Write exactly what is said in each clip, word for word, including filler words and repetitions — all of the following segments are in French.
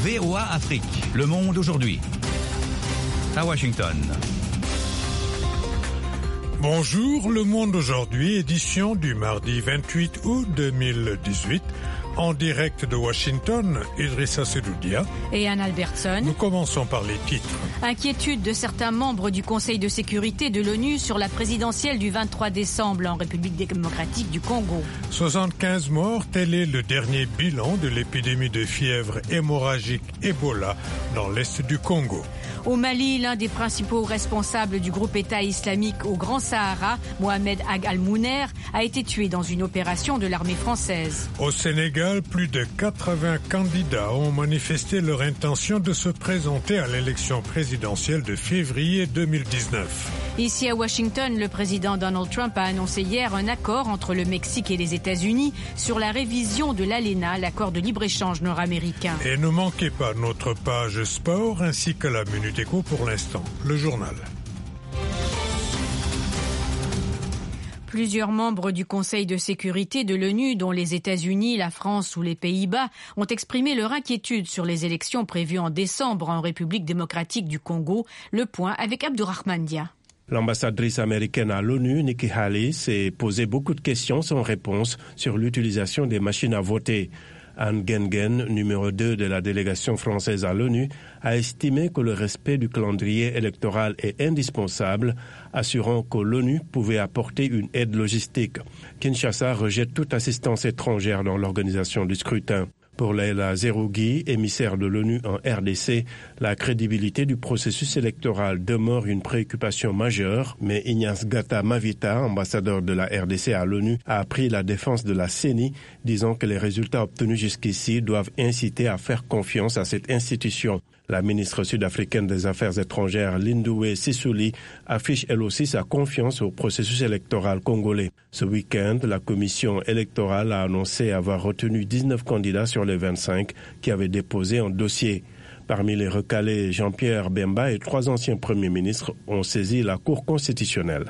V O A Afrique, Le Monde aujourd'hui. À Washington. Bonjour, Le Monde aujourd'hui, édition du mardi vingt-huit août deux mille dix-huit. En direct de Washington, Idrissa Sedoudia et Anne Albertson. Nous commençons par les titres. Inquiétude de certains membres du Conseil de sécurité de l'ONU sur la présidentielle du vingt-trois décembre en République démocratique du Congo. soixante-quinze morts, tel est le dernier bilan de l'épidémie de fièvre hémorragique Ebola dans l'est du Congo. Au Mali, l'un des principaux responsables du groupe État islamique au Grand Sahara, Mohamed Ag Al-Mouner, a été tué dans une opération de l'armée française. Au Sénégal, plus de quatre-vingts candidats ont manifesté leur intention de se présenter à l'élection présidentielle de février deux mille dix-neuf. Ici à Washington, le président Donald Trump a annoncé hier un accord entre le Mexique et les États-Unis sur la révision de l'ALENA, l'accord de libre-échange nord-américain. Et ne manquez pas notre page sport ainsi que la Minute Éco pour l'instant, le journal. Plusieurs membres du Conseil de sécurité de l'ONU, dont les États-Unis, la France ou les Pays-Bas, ont exprimé leur inquiétude sur les élections prévues en décembre en République démocratique du Congo. Le point avec Abdourahmane Dia. L'ambassadrice américaine à l'ONU, Nikki Haley, s'est posé beaucoup de questions sans réponse sur l'utilisation des machines à voter. Anne Gengen, numéro deux de la délégation française à l'ONU, a estimé que le respect du calendrier électoral est indispensable, assurant que l'ONU pouvait apporter une aide logistique. Kinshasa rejette toute assistance étrangère dans l'organisation du scrutin. Pour Leila Zerougui, émissaire de l'ONU en R D C, la crédibilité du processus électoral demeure une préoccupation majeure, mais Ignace Gata Mavita, ambassadeur de la R D C à l'ONU, a appris la défense de la C E N I, disant que les résultats obtenus jusqu'ici doivent inciter à faire confiance à cette institution. La ministre sud-africaine des Affaires étrangères, Lindiwe Sisulu, affiche elle aussi sa confiance au processus électoral congolais. Ce week-end, la commission électorale a annoncé avoir retenu dix-neuf candidats sur les vingt-cinq qui avaient déposé un dossier. Parmi les recalés, Jean-Pierre Bemba et trois anciens premiers ministres ont saisi la Cour constitutionnelle.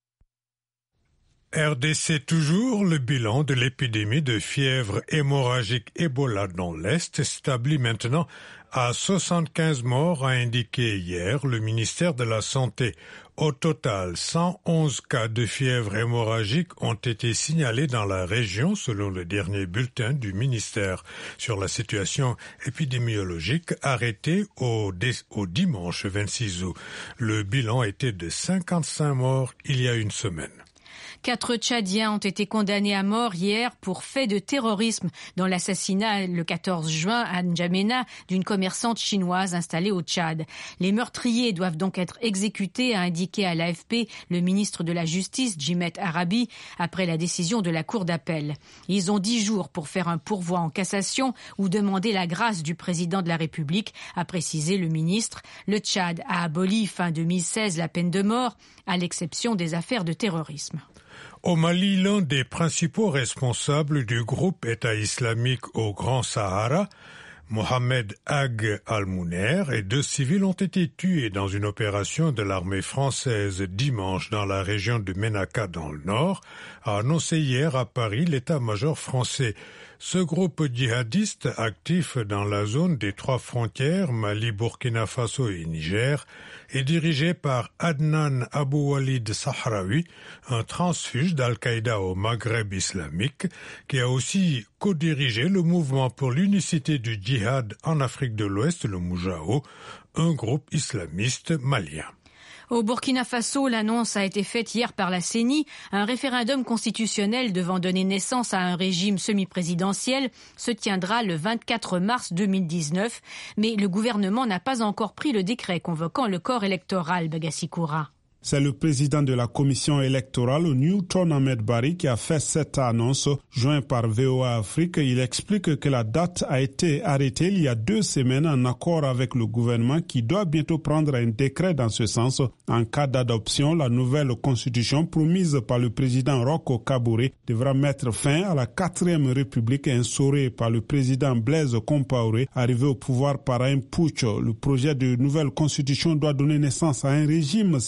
R D C toujours, le bilan de l'épidémie de fièvre hémorragique Ebola dans l'Est s'établit maintenant à soixante-quinze morts, a indiqué hier le ministère de la Santé. Au total, cent onze cas de fièvre hémorragique ont été signalés dans la région selon le dernier bulletin du ministère sur la situation épidémiologique arrêté au, au dimanche vingt-six août. Le bilan était de cinquante-cinq morts il y a une semaine. Quatre Tchadiens ont été condamnés à mort hier pour fait de terrorisme dans l'assassinat le quatorze juin à N'Djamena d'une commerçante chinoise installée au Tchad. Les meurtriers doivent donc être exécutés, a indiqué à l'A F P le ministre de la Justice, Djimet Arabi, après la décision de la Cour d'appel. Ils ont dix jours pour faire un pourvoi en cassation ou demander la grâce du président de la République, a précisé le ministre. Le Tchad a aboli fin deux mille seize la peine de mort, à l'exception des affaires de terrorisme. Au Mali, l'un des principaux responsables du groupe État islamique au Grand Sahara, Mohamed Ag Al-Mouner, et deux civils ont été tués dans une opération de l'armée française dimanche dans la région de Ménaka dans le nord, a annoncé hier à Paris l'état-major français. Ce groupe djihadiste actif dans la zone des trois frontières, Mali, Burkina Faso et Niger, est dirigé par Adnan Abou Walid Sahraoui, un transfuge d'Al-Qaïda au Maghreb islamique, qui a aussi co-dirigé le mouvement pour l'unicité du djihad en Afrique de l'Ouest, le Moujao, un groupe islamiste malien. Au Burkina Faso, l'annonce a été faite hier par la C E N I. Un référendum constitutionnel devant donner naissance à un régime semi-présidentiel se tiendra le vingt-quatre mars deux mille dix-neuf. Mais le gouvernement n'a pas encore pris le décret convoquant le corps électoral, Bagassi Koura. C'est le président de la commission électorale, Newton Ahmed Bari, qui a fait cette annonce. Joint par V O A Afrique, il explique que la date a été arrêtée il y a deux semaines en accord avec le gouvernement qui doit bientôt prendre un décret dans ce sens. En cas d'adoption, la nouvelle constitution promise par le président Rocco Kaboré devra mettre fin à la quatrième république instaurée par le président Blaise Compaoré, arrivé au pouvoir par un putsch. Le projet de nouvelle constitution doit donner naissance à un régime semi-présidentiel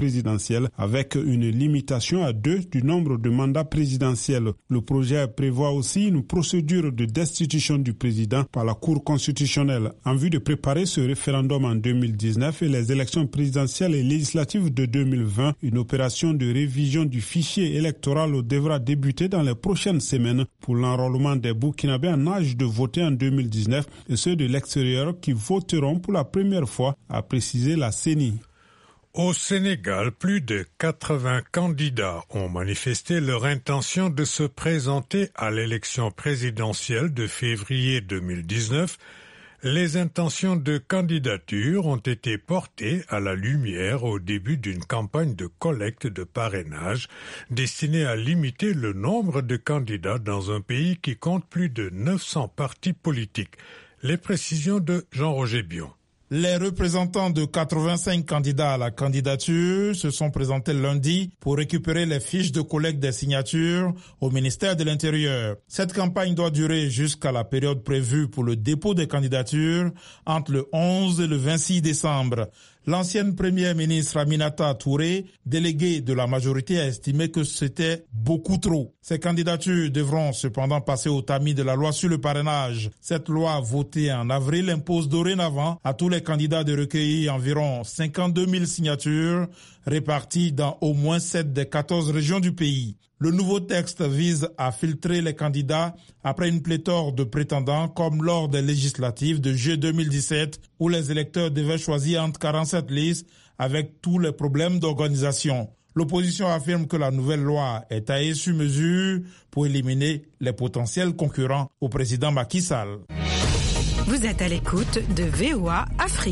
présidentielle avec une limitation à deux du nombre de mandats présidentiels. Le projet prévoit aussi une procédure de destitution du président par la Cour constitutionnelle en vue de préparer ce référendum en deux mille dix-neuf et les élections présidentielles et législatives de deux mille vingt. Une opération de révision du fichier électoral devra débuter dans les prochaines semaines pour l'enrôlement des Burkinabés en âge de voter en deux mille dix-neuf et ceux de l'extérieur qui voteront pour la première fois, a précisé la C E N I. Au Sénégal, plus de quatre-vingts candidats ont manifesté leur intention de se présenter à l'élection présidentielle de février deux mille dix-neuf. Les intentions de candidature ont été portées à la lumière au début d'une campagne de collecte de parrainage destinée à limiter le nombre de candidats dans un pays qui compte plus de neuf cents partis politiques. Les précisions de Jean-Roger Bion. Les représentants de quatre-vingt-cinq candidats à la candidature se sont présentés lundi pour récupérer les fiches de collecte des signatures au ministère de l'Intérieur. Cette campagne doit durer jusqu'à la période prévue pour le dépôt des candidatures entre le onze et le vingt-six décembre. L'ancienne première ministre Aminata Touré, déléguée de la majorité, a estimé que c'était beaucoup trop. Ces candidatures devront cependant passer au tamis de la loi sur le parrainage. Cette loi votée en avril impose dorénavant à tous les candidats de recueillir environ cinquante-deux mille signatures réparties dans au moins sept des quatorze régions du pays. Le nouveau texte vise à filtrer les candidats après une pléthore de prétendants comme lors des législatives de juillet deux mille dix-sept où les électeurs devaient choisir entre quarante-sept listes avec tous les problèmes d'organisation. L'opposition affirme que la nouvelle loi est taillée sur mesure pour éliminer les potentiels concurrents au président Macky Sall. Vous êtes à l'écoute de V O A Afrique.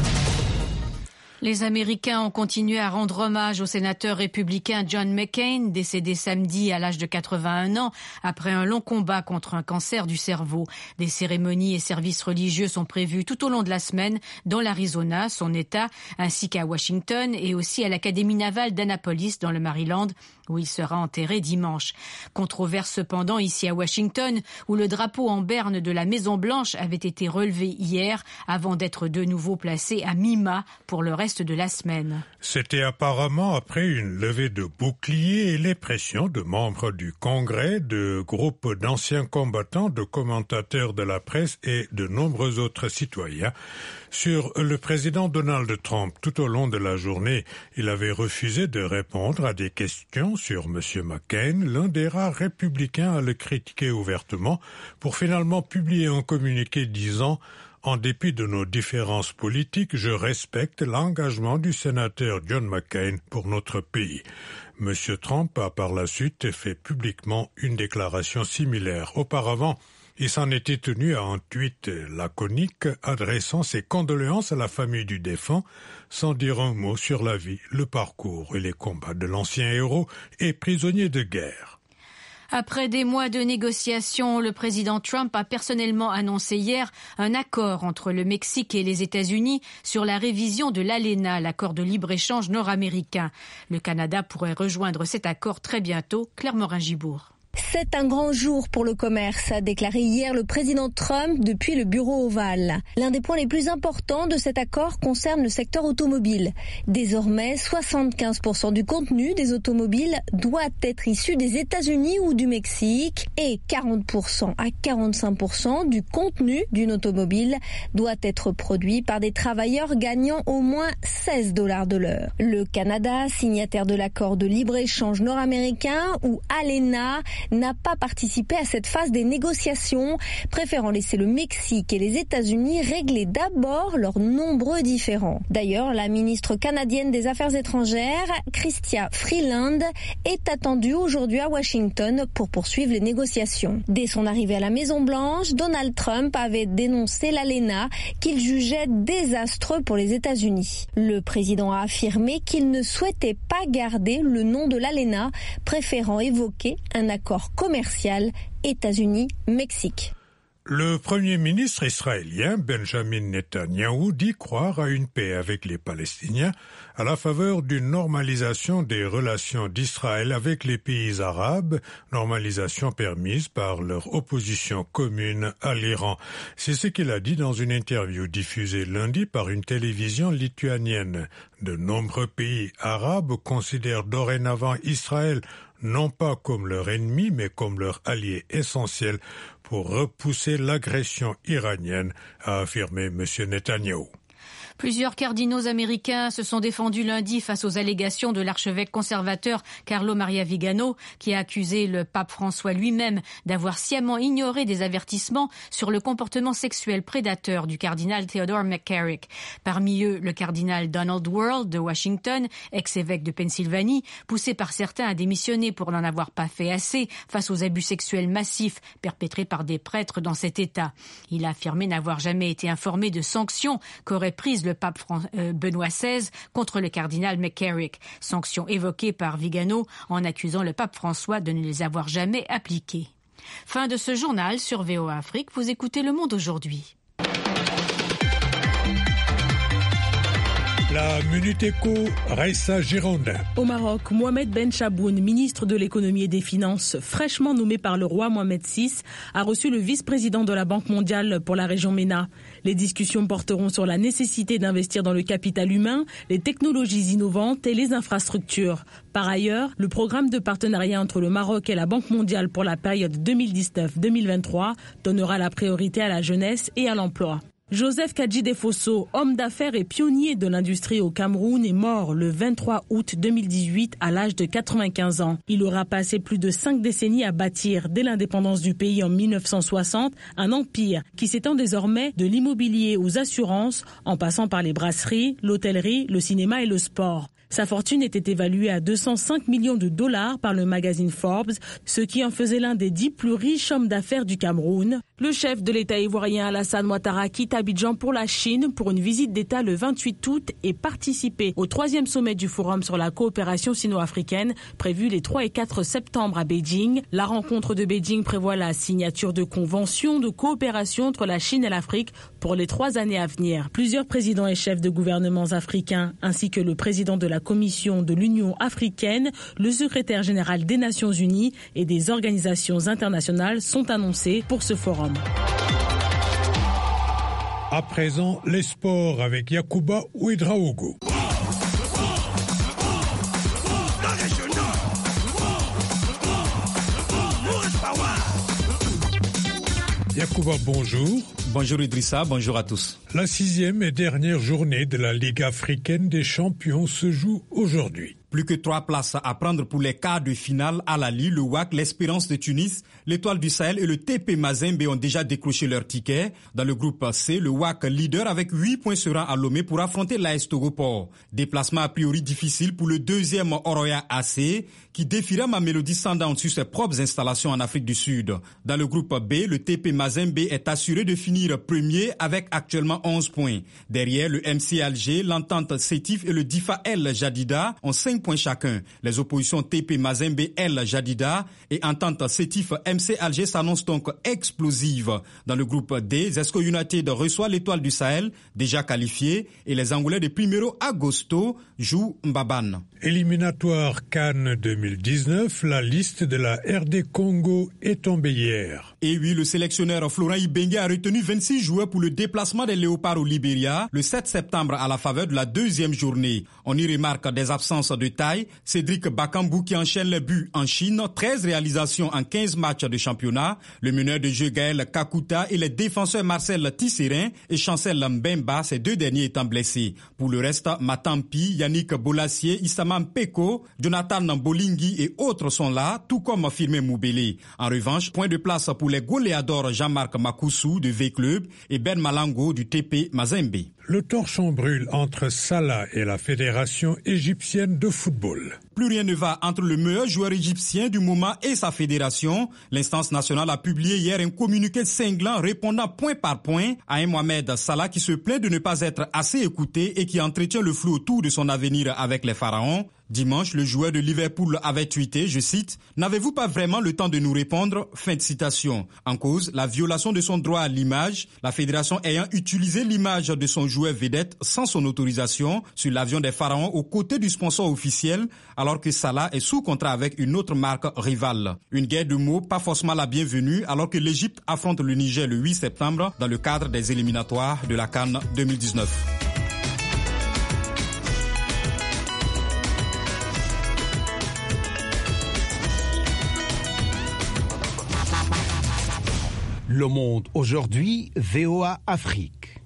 Les Américains ont continué à rendre hommage au sénateur républicain John McCain, décédé samedi à l'âge de quatre-vingt-un ans après un long combat contre un cancer du cerveau. Des cérémonies et services religieux sont prévus tout au long de la semaine dans l'Arizona, son État, ainsi qu'à Washington et aussi à l'Académie navale d'Annapolis dans le Maryland, où il sera enterré dimanche. Controverse cependant ici à Washington, où le drapeau en berne de la Maison-Blanche avait été relevé hier avant d'être de nouveau placé à mi-mât pour le reste de la semaine. C'était apparemment après une levée de boucliers et les pressions de membres du Congrès, de groupes d'anciens combattants, de commentateurs de la presse et de nombreux autres citoyens sur le président Donald Trump. Tout au long de la journée, il avait refusé de répondre à des questions sur M. McCain, l'un des rares républicains à le critiquer ouvertement, pour finalement publier un communiqué disant « En dépit de nos différences politiques, je respecte l'engagement du sénateur John McCain pour notre pays. » M. Trump a par la suite fait publiquement une déclaration similaire. Auparavant, il s'en était tenu à un tweet laconique adressant ses condoléances à la famille du défunt, sans dire un mot sur la vie, le parcours et les combats de l'ancien héros et prisonnier de guerre. Après des mois de négociations, le président Trump a personnellement annoncé hier un accord entre le Mexique et les États-Unis sur la révision de l'ALENA, l'accord de libre-échange nord-américain. Le Canada pourrait rejoindre cet accord très bientôt. Claire Morin-Gibourg. C'est un grand jour pour le commerce, a déclaré hier le président Trump depuis le bureau ovale. L'un des points les plus importants de cet accord concerne le secteur automobile. Désormais, soixante-quinze pour cent du contenu des automobiles doit être issu des États-Unis ou du Mexique et quarante pour cent à quarante-cinq pour cent du contenu d'une automobile doit être produit par des travailleurs gagnant au moins seize dollars de l'heure. Le Canada, signataire de l'accord de libre-échange nord-américain ou ALENA, n'a pas participé à cette phase des négociations, préférant laisser le Mexique et les États-Unis régler d'abord leurs nombreux différends. D'ailleurs, la ministre canadienne des Affaires étrangères, Chrystia Freeland, est attendue aujourd'hui à Washington pour poursuivre les négociations. Dès son arrivée à la Maison-Blanche, Donald Trump avait dénoncé l'ALENA qu'il jugeait désastreux pour les États-Unis. Le président a affirmé qu'il ne souhaitait pas garder le nom de l'ALENA, préférant évoquer un accord commercial États-Unis-Mexique. Le Premier ministre israélien Benjamin Netanyahou dit croire à une paix avec les Palestiniens à la faveur d'une normalisation des relations d'Israël avec les pays arabes, normalisation permise par leur opposition commune à l'Iran. C'est ce qu'il a dit dans une interview diffusée lundi par une télévision lituanienne. De nombreux pays arabes considèrent dorénavant Israël non pas comme leur ennemi, mais comme leur allié essentiel pour repousser l'agression iranienne, a affirmé M. Netanyahou. Plusieurs cardinaux américains se sont défendus lundi face aux allégations de l'archevêque conservateur Carlo Maria Vigano, qui a accusé le pape François lui-même d'avoir sciemment ignoré des avertissements sur le comportement sexuel prédateur du cardinal Theodore McCarrick. Parmi eux, le cardinal Donald Wuerl de Washington, ex-évêque de Pennsylvanie, poussé par certains à démissionner pour n'en avoir pas fait assez face aux abus sexuels massifs perpétrés par des prêtres dans cet État. Il a affirmé n'avoir jamais été informé de sanctions qu'aurait prises le pape Fran- euh, Benoît seize contre le cardinal McCarrick, sanctions évoquées par Vigano en accusant le pape François de ne les avoir jamais appliquées. Fin de ce journal sur V O A Afrique, vous écoutez Le Monde aujourd'hui. La Minute Éco, Raissa Girondin. Au Maroc, Mohamed Ben Chaboun, ministre de l'économie et des finances, fraîchement nommé par le roi Mohamed six, a reçu le vice-président de la Banque mondiale pour la région MENA. Les discussions porteront sur la nécessité d'investir dans le capital humain, les technologies innovantes et les infrastructures. Par ailleurs, le programme de partenariat entre le Maroc et la Banque mondiale pour la période deux mille dix-neuf deux mille vingt-trois donnera la priorité à la jeunesse et à l'emploi. Joseph Kadji-Defosso, homme d'affaires et pionnier de l'industrie au Cameroun, est mort le vingt-trois août deux mille dix-huit à l'âge de quatre-vingt-quinze ans. Il aura passé plus de cinq décennies à bâtir, dès l'indépendance du pays en mille neuf cent soixante, un empire qui s'étend désormais de l'immobilier aux assurances, en passant par les brasseries, l'hôtellerie, le cinéma et le sport. Sa fortune était évaluée à deux cent cinq millions de dollars par le magazine Forbes, ce qui en faisait l'un des dix plus riches hommes d'affaires du Cameroun. Le chef de l'État ivoirien Alassane Ouattara quitte Abidjan pour la Chine pour une visite d'État le vingt-huit août et participer au troisième sommet du Forum sur la coopération sino-africaine prévu les trois et quatre septembre à Beijing. La rencontre de Beijing prévoit la signature de conventions de coopération entre la Chine et l'Afrique pour les trois années à venir. Plusieurs présidents et chefs de gouvernements africains ainsi que le président de la Commission de l'Union africaine, le secrétaire général des Nations Unies et des organisations internationales sont annoncés pour ce forum. À présent, les sports avec Yacouba Ouedraogo. Yacouba, bonjour. Bonjour Idrissa, bonjour à tous. La sixième et dernière journée de la Ligue africaine des champions se joue aujourd'hui. Plus que trois places à prendre pour les quarts de finale à l'Ali, le W A C, l'Espérance de Tunis, l'Étoile du Sahel et le T P Mazembe ont déjà décroché leur ticket. Dans le groupe C, le W A C, leader avec huit points, sera à Lomé pour affronter l'A S Togoport. Déplacement a priori difficile pour le deuxième Oroya A C qui défiera Mamelodi Sundowns sur ses propres installations en Afrique du Sud. Dans le groupe B, le T P Mazembe est assuré de finir premier avec actuellement onze points. Derrière, le M C Alger, l'Entente Sétif et le Difa El Jadida ont cinq points chacun. Les oppositions T P Mazembe El Jadida et Entente Sétif M C Alger s'annoncent donc explosives. Dans le groupe D, Zesco United reçoit l'Étoile du Sahel, déjà qualifiée, et les Angolais de Primero Agosto jouent Mbabane. Éliminatoire CAN deux mille dix-neuf, la liste de la R D Congo est tombée hier. Et oui, le sélectionneur Florent Ibenge a retenu vingt-six joueurs pour le déplacement des Léopards au Libéria le sept septembre à la faveur de la deuxième journée. On y remarque des absences de taille. Cédric Bakambu qui enchaîne les buts en Chine, treize réalisations en quinze matchs de championnat. Le meneur de jeu Gaël Kakuta et les défenseurs Marcel Tisserin et Chancel Mbemba, ces deux derniers étant blessés. Pour le reste, Matampi, Yannick Bolassier, Issama Mpeko, Jonathan Bolingi et autres sont là, tout comme Firmin Moubele. En revanche, point de place pour les goléadors Jean-Marc Makoussou de V-Club et Ben Malango du T P Mazembe. Le torchon brûle entre Salah et la Fédération égyptienne de football. Plus rien ne va entre le meilleur joueur égyptien du moment et sa fédération. L'instance nationale a publié hier un communiqué cinglant répondant point par point à un Mohamed Salah qui se plaint de ne pas être assez écouté et qui entretient le flou autour de son avenir avec les pharaons. Dimanche, le joueur de Liverpool avait tweeté, je cite, « N'avez-vous pas vraiment le temps de nous répondre ?» Fin de citation. En cause, la violation de son droit à l'image, la fédération ayant utilisé l'image de son joueur vedette sans son autorisation sur l'avion des Pharaons aux côtés du sponsor officiel, alors que Salah est sous contrat avec une autre marque rivale. Une guerre de mots pas forcément la bienvenue alors que l'Égypte affronte le Niger le huit septembre dans le cadre des éliminatoires de la CAN deux mille dix-neuf. Le Monde aujourd'hui, V O A Afrique.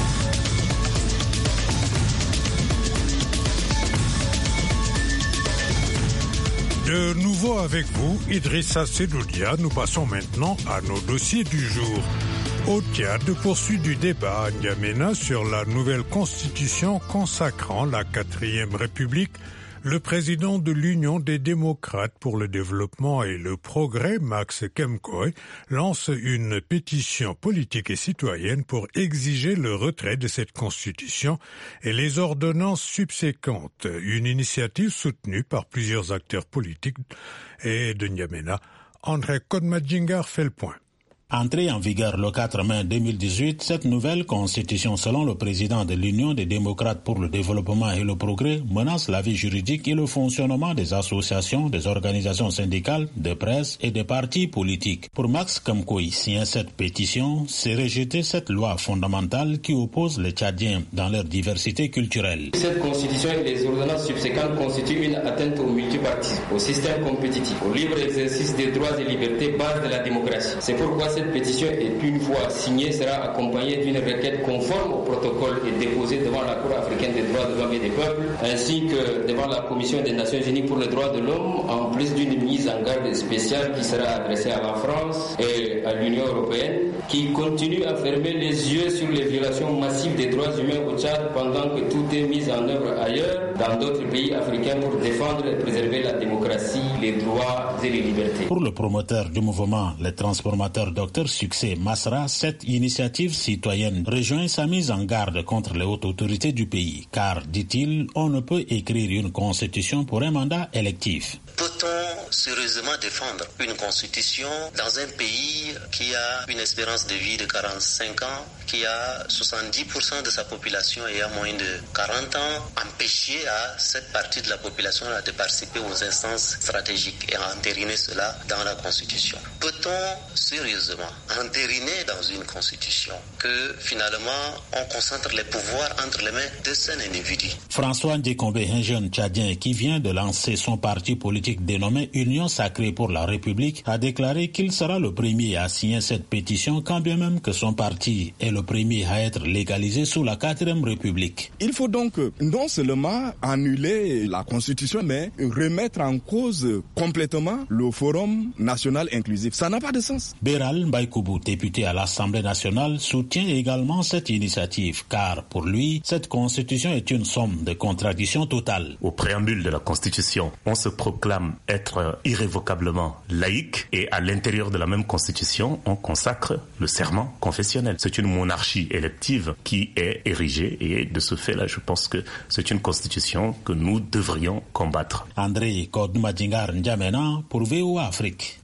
De nouveau avec vous, Idrissa Sedoudia. Nous passons maintenant à nos dossiers du jour. Au Tchad, poursuite du débat à N'Djamena sur la nouvelle constitution consacrant la quatrième République. Le président de l'Union des démocrates pour le développement et le progrès, Max Kemkoy, lance une pétition politique et citoyenne pour exiger le retrait de cette constitution et les ordonnances subséquentes, une initiative soutenue par plusieurs acteurs politiques et de N'Djamena. André Kodmadjingar fait le point. Entrée en vigueur le quatre mai deux mille dix-huit, cette nouvelle constitution, selon le président de l'Union des démocrates pour le développement et le progrès, menace la vie juridique et le fonctionnement des associations, des organisations syndicales, de presse et des partis politiques. Pour Max Kemkoy, signer cette pétition, c'est rejeter cette loi fondamentale qui oppose les Tchadiens dans leur diversité culturelle. Cette constitution et les ordonnances subséquentes constituent une atteinte au multipartisme, au système compétitif, au libre exercice des droits et libertés, base de la démocratie. C'est pourquoi cette pétition est une fois signée sera accompagnée d'une requête conforme au protocole et déposée devant la Cour africaine des droits de l'homme et des peuples ainsi que devant la Commission des Nations Unies pour les droits de l'homme, en plus d'une mise en garde spéciale qui sera adressée à la France et à l'Union européenne qui continue à fermer les yeux sur les violations massives des droits humains au Tchad pendant que tout est mis en œuvre ailleurs dans d'autres pays africains pour défendre et préserver la démocratie, les droits et les libertés. Pour le promoteur du mouvement, les transformateurs Docteur Succès Masra, cette initiative citoyenne rejoint sa mise en garde contre les hautes autorités du pays, car, dit-il, on ne peut écrire une constitution pour un mandat électif. Peut-on sérieusement défendre une constitution dans un pays qui a une espérance de vie de quarante-cinq ans, qui a soixante-dix pour cent de sa population ayant moins de quarante ans, empêcher à cette partie de la population de participer aux instances stratégiques et entériner cela dans la constitution? Peut-on sérieusement entériner dans une constitution que finalement on concentre les pouvoirs entre les mains de cet individu? François Ndjekombe, un jeune Tchadien qui vient de lancer son parti politique dénommé Union Sacrée pour la République, a déclaré qu'il sera le premier à signer cette pétition quand bien même que son parti est le premier à être légalisé sous la quatrième République. Il faut donc non seulement annuler la constitution, mais remettre en cause complètement le Forum national inclusif. Ça n'a pas de sens. Béral Mbaïkoubou, député à l'Assemblée nationale, soutient également cette initiative, car pour lui, cette constitution est une somme de contradictions totales. Au préambule de la constitution, on se proclame être irrévocablement laïque et à l'intérieur de la même constitution, on consacre le serment confessionnel. C'est une monarchie élective qui est érigée et de ce fait-là, je pense que c'est une constitution que nous devrions combattre. André Kodmadjingar N'Djamena pour V O A Afrique.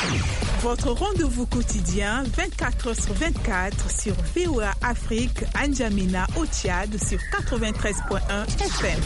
Votre rendez-vous quotidien vingt-quatre heures sur vingt-quatre sur V O A Afrique, à N'Djamena au Tchad sur quatre-vingt-treize point un F M.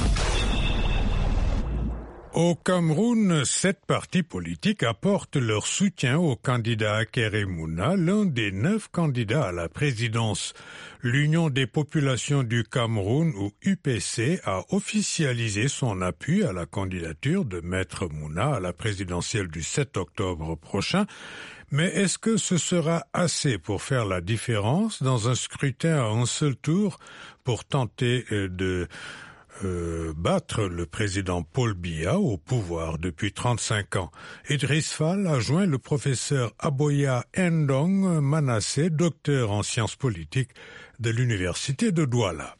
Au Cameroun, sept partis politiques apportent leur soutien au candidat Hakainde Mouna, l'un des neuf candidats à la présidence. L'Union des populations du Cameroun, ou U P C, a officialisé son appui à la candidature de Maître Mouna à la présidentielle du sept octobre prochain. Mais est-ce que ce sera assez pour faire la différence dans un scrutin à un seul tour pour tenter de Euh, battre le président Paul Biya au pouvoir depuis trente-cinq ans? Idriss Fall a joint le professeur Aboya Ndong Manasseh, docteur en sciences politiques de l'université de Douala.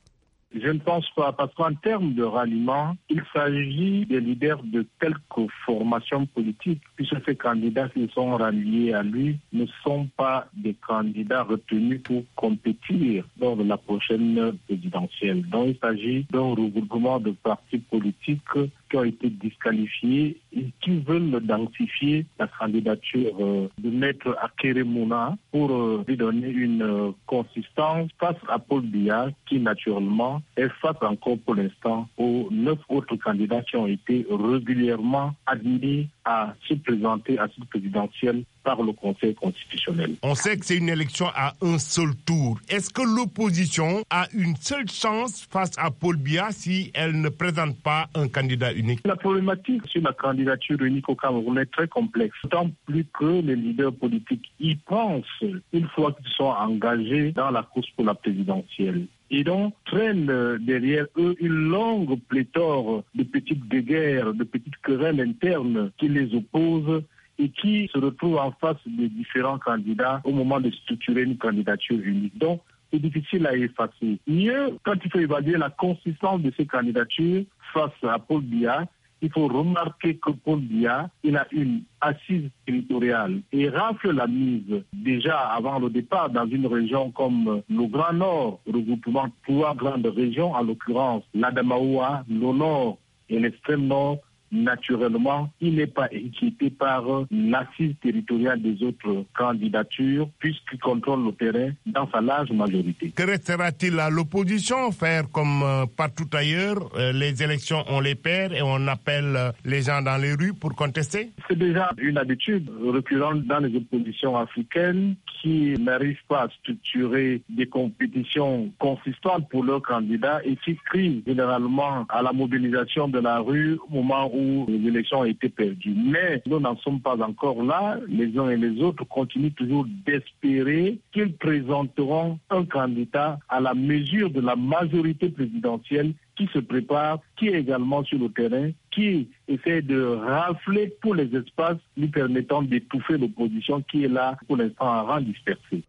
Je ne pense pas, parce qu'en termes de ralliement, il s'agit des leaders de quelques formations politiques, puisque ces candidats qui sont ralliés à lui ne sont pas des candidats retenus pour compétir lors de la prochaine présidentielle. Donc il s'agit d'un regroupement de partis politiques qui ont été disqualifiés et qui veulent densifier la candidature euh, de Maître Akeremouna pour euh, lui donner une euh, consistance face à Paul Biya qui naturellement est face encore pour l'instant aux neuf autres candidats qui ont été régulièrement admis à se présenter à cette présidentielle par le Conseil constitutionnel. On sait que c'est une élection à un seul tour. Est-ce que l'opposition a une seule chance face à Paul Biya si elle ne présente pas un candidat unique? La problématique sur la candidature unique au Cameroun est très complexe, d'autant plus que les leaders politiques y pensent une fois qu'ils sont engagés dans la course pour la présidentielle. Et donc traînent derrière eux une longue pléthore de petites guerres, de petites querelles internes qui les opposent et qui se retrouvent en face des différents candidats au moment de structurer une candidature unique. Donc, c'est difficile à effacer. Mieux, quand il faut évaluer la consistance de ces candidatures face à Paul Biya, il faut remarquer que Paul Biya, il a une assise territoriale et rafle la mise déjà avant le départ dans une région comme le Grand Nord, regroupement de trois grandes régions, en l'occurrence l'Adamaoua, le Nord et l'extrême Nord. Naturellement, il n'est pas inquiété par l'assise territoriale des autres candidatures puisqu'il contrôle le terrain dans sa large majorité. Que restera-t-il à l'opposition? Faire comme euh, partout ailleurs, euh, les élections on les perd et on appelle euh, les gens dans les rues pour contester? C'est déjà une habitude récurrente dans les oppositions africaines qui n'arrivent pas à structurer des compétitions consistantes pour leurs candidats et qui crient généralement à la mobilisation de la rue au moment où où les élections ont été perdues. Mais nous n'en sommes pas encore là. Les uns et les autres continuent toujours d'espérer qu'ils présenteront un candidat à la mesure de la majorité présidentielle qui se prépare, qui est également sur le terrain, qui essaie de rafler tous les espaces lui permettant d'étouffer l'opposition qui est là pour l'instant en rang dispersé.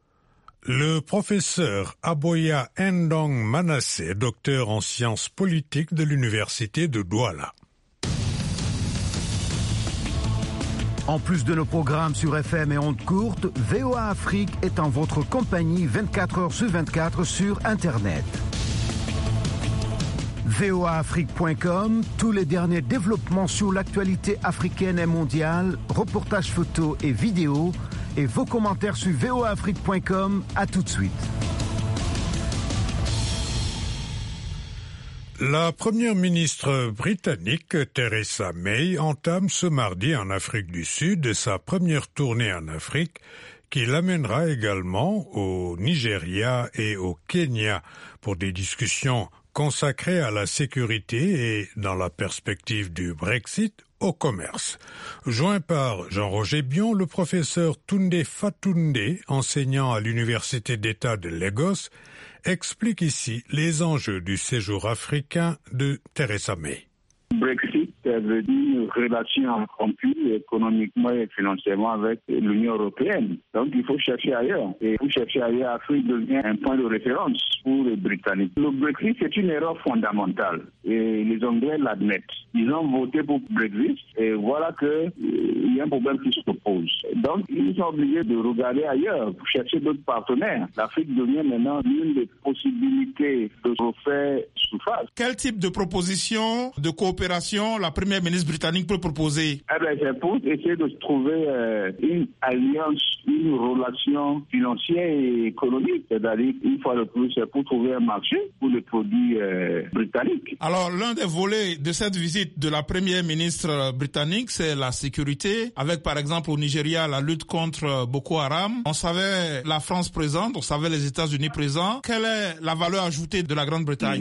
Le professeur Aboya Ndong Manasseh, docteur en sciences politiques de l'université de Douala. En plus de nos programmes sur F M et ondes courtes, V O A Afrique est en votre compagnie vingt-quatre heures sur vingt-quatre sur Internet. V O A Afrique point com, tous les derniers développements sur l'actualité africaine et mondiale, reportages photos et vidéos, et vos commentaires sur V O A Afrique point com. À tout de suite. La première ministre britannique Theresa May entame ce mardi en Afrique du Sud sa première tournée en Afrique qui l'amènera également au Nigeria et au Kenya pour des discussions consacrées à la sécurité et, dans la perspective du Brexit, au commerce. Joint par Jean-Roger Bion, le professeur Tunde Fatunde, enseignant à l'Université d'État de Lagos, explique ici les enjeux du séjour africain de Theresa May. Brexit veut dire une relation rompue économiquement et financièrement avec l'Union européenne. Donc il faut chercher ailleurs. Et pour chercher ailleurs, l'Afrique devient un point de référence pour les Britanniques. Le Brexit, c'est une erreur fondamentale. Et les Anglais l'admettent. Ils ont voté pour Brexit et voilà qu'il euh, y a un problème qui se pose. Donc ils sont obligés de regarder ailleurs pour chercher d'autres partenaires. L'Afrique devient maintenant l'une des possibilités de refaire surface. Quel type de proposition de coopération la première ministre britannique peut proposer? Eh bien, c'est pour essayer de trouver euh, une alliance, une relation financière et économique. C'est-à-dire, une fois de plus, c'est pour trouver un marché pour les produits euh, britanniques. Alors, l'un des volets de cette visite de la première ministre britannique, c'est la sécurité. Avec, par exemple, au Nigeria, la lutte contre Boko Haram. On savait la France présente, on savait les États-Unis présents. Quelle est la valeur ajoutée de la Grande-Bretagne? Eh bien,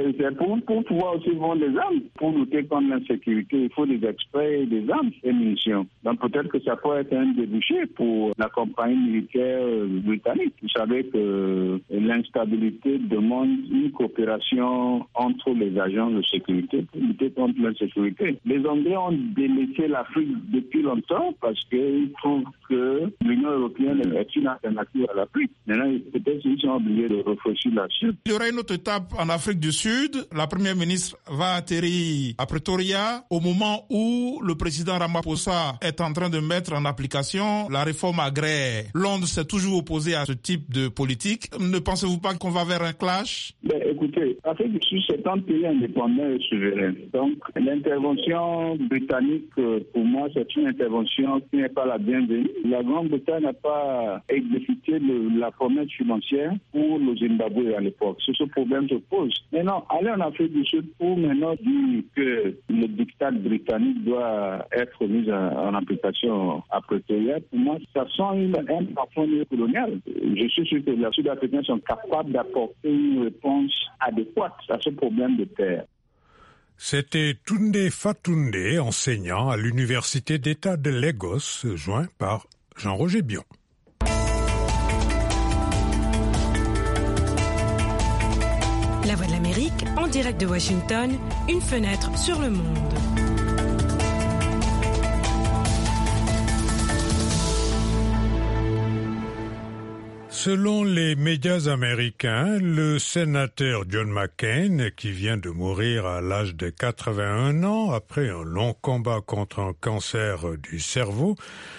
c'est pour, pour pouvoir aussi vendre des armes. Pour lutter contre l'insécurité, il faut des experts, des armes et munitions. Donc peut-être que ça pourrait être un débouché pour la compagnie militaire britannique. Vous savez que l'instabilité demande une coopération entre les agences de sécurité pour lutter contre l'insécurité. Les Anglais ont délaissé l'Afrique depuis longtemps parce qu'ils trouvent que l'Union européenne est une alternative à l'Afrique. Maintenant, peut-être qu'ils sont obligés de réfléchir là-dessus. Il y aura une autre étape en Afrique du Sud. La première ministre va atterrir à Pretoria au moment où le président Ramaphosa est en train de mettre en application la réforme agraire. Londres s'est toujours opposé à ce type de politique. Ne pensez-vous pas qu'on va vers un clash? Ben, écoutez, l'Afrique du Sud, c'est un pays indépendant et souverain. Donc, l'intervention britannique, pour moi, c'est une intervention qui n'est pas la bienvenue. La Grande-Bretagne n'a pas exécuté le, la promesse financière pour le Zimbabwe à l'époque. C'est ce problème se pose. Maintenant, aller en Afrique du Sud pour maintenant dire que le diktat britannique doit être mis en, en application à Pretoria, pour moi, ça sent une, un parfum néocolonial. Je suis sûr que les Sud-Africains sont capables d'apporter une réponse adéquate à ce problème de terre. C'était Tunde Fatunde, enseignant à l'Université d'État de Lagos, joint par Jean-Roger Bion. La Voix de l'Amérique, en direct de Washington, une fenêtre sur le monde. Selon les médias américains, le sénateur John McCain, qui vient de mourir à l'âge de quatre-vingt-un ans après un long combat contre un cancer du cerveau,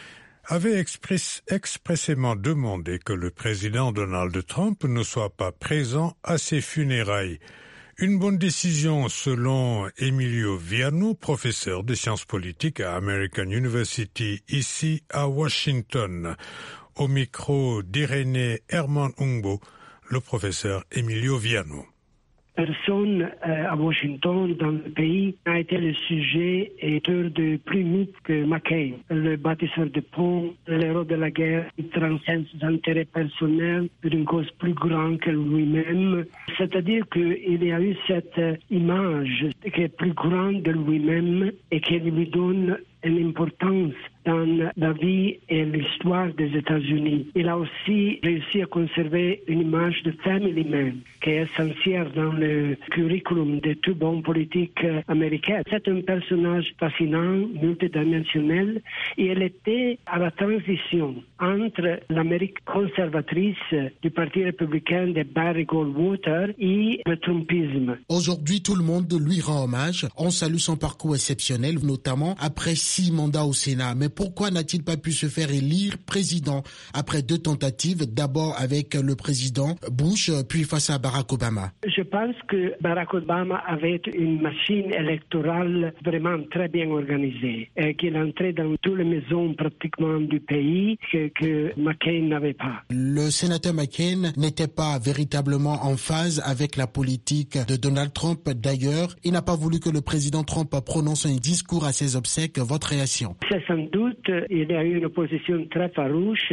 avait express, expressément demandé que le président Donald Trump ne soit pas présent à ses funérailles. Une bonne décision selon Emilio Viano, professeur de sciences politiques à American University ici à Washington. Au micro d'Irénée Herman Ungbo, le professeur Emilio Viano. Personne euh, à Washington, dans le pays, n'a été le sujet et auteur de plus mythes que McCain, le bâtisseur de ponts, l'héros de la guerre, qui transcende ses intérêts personnels pour une cause plus grande que lui-même. C'est-à-dire qu'il y a eu cette image qui est plus grande de lui-même et qui lui donne une importance dans la vie et l'histoire des États-Unis. Il a aussi réussi à conserver une image de family man qui est essentielle dans le curriculum de tout bon politique américain. C'est un personnage fascinant, multidimensionnel, et elle était à la transition entre l'Amérique conservatrice du Parti républicain de Barry Goldwater et le Trumpisme. Aujourd'hui, tout le monde lui rend hommage. On salue son parcours exceptionnel, notamment après six mandats au Sénat. Mais pourquoi n'a-t-il pas pu se faire élire président après deux tentatives, d'abord avec le président Bush, puis face à Barack Obama? Je pense que Barack Obama avait une machine électorale vraiment très bien organisée, et qu'il entrait dans toutes les maisons pratiquement du pays que, que McCain n'avait pas. Le sénateur McCain n'était pas véritablement en phase avec la politique de Donald Trump. D'ailleurs, il n'a pas voulu que le président Trump prononce un discours à ses obsèques. Votre réaction? C'est sans doute, il y a eu une opposition très farouche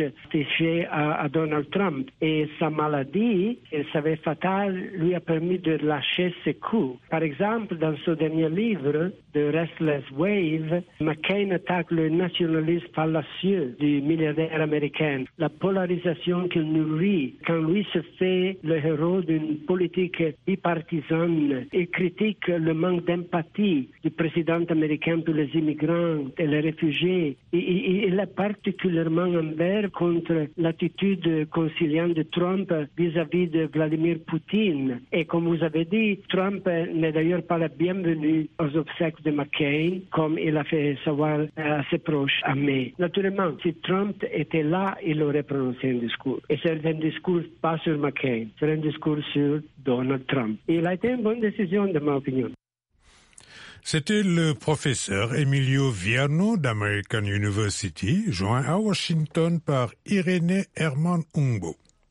à, à Donald Trump. Et sa maladie, elle s'avait fatale, lui a permis de lâcher ses coups. Par exemple, dans ce dernier livre, The Restless Wave, McCain attaque le nationalisme fallacieux du milliardaire américain, la polarisation qu'il nourrit quand lui se fait le héros d'une politique bipartisane et critique le manque d'empathie du président américain pour les immigrants et les réfugiés. Et, et, il est particulièrement envers contre l'attitude conciliante de Trump vis-à-vis de Vladimir Poutine. Et comme vous avez dit, Trump n'est d'ailleurs pas le bienvenu aux obsèques de McCain, comme il a fait savoir à ses proches à mai. Naturellement, si Trump était là, il aurait prononcé un discours. Et c'est un discours pas sur McCain, c'est un discours sur Donald Trump. Et il a été une bonne décision, de ma opinion. C'était le professeur Emilio Viano d'American University, joint à Washington par Irénée Herman Ungbo.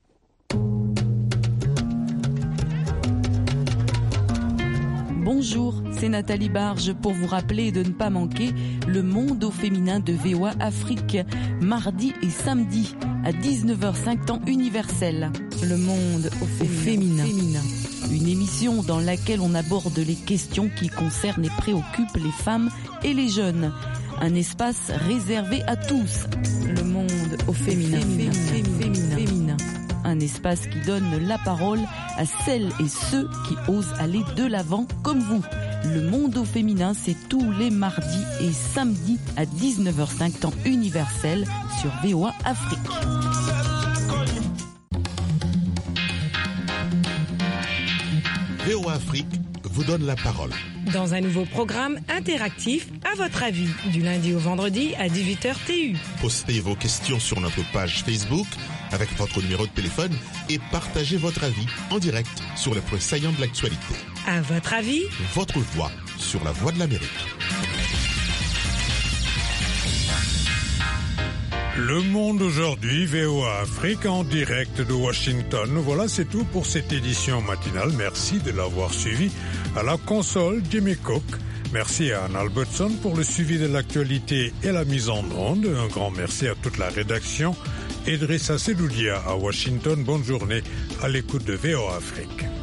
Bonjour, c'est Nathalie Barge pour vous rappeler de ne pas manquer le Monde au féminin de V O A Afrique, mardi et samedi à dix-neuf heures cinq temps universel. Le Monde au féminin. féminin. Une émission émission dans laquelle on aborde les questions qui concernent et préoccupent les femmes et les jeunes. Un espace réservé à tous. Le monde au féminin. féminin, féminin, féminin. Un espace qui donne la parole à celles et ceux qui osent aller de l'avant comme vous. Le monde au féminin, c'est tous les mardis et samedis à dix-neuf heures cinq temps universel sur V O A Afrique. V O A Afrique vous donne la parole. Dans un nouveau programme interactif, à votre avis, du lundi au vendredi à dix-huit heures T U. Postez vos questions sur notre page Facebook avec votre numéro de téléphone et partagez votre avis en direct sur les points saillants de l'actualité. À votre avis, votre voix sur la Voix de l'Amérique. Le Monde aujourd'hui, V O A Afrique en direct de Washington. Voilà, c'est tout pour cette édition matinale. Merci de l'avoir suivi. À la console, Jimmy Cook. Merci à Anne Albertson pour le suivi de l'actualité et la mise en onde. Un grand merci à toute la rédaction. Idrissa Sedoudia à Washington. Bonne journée à l'écoute de V O A Afrique.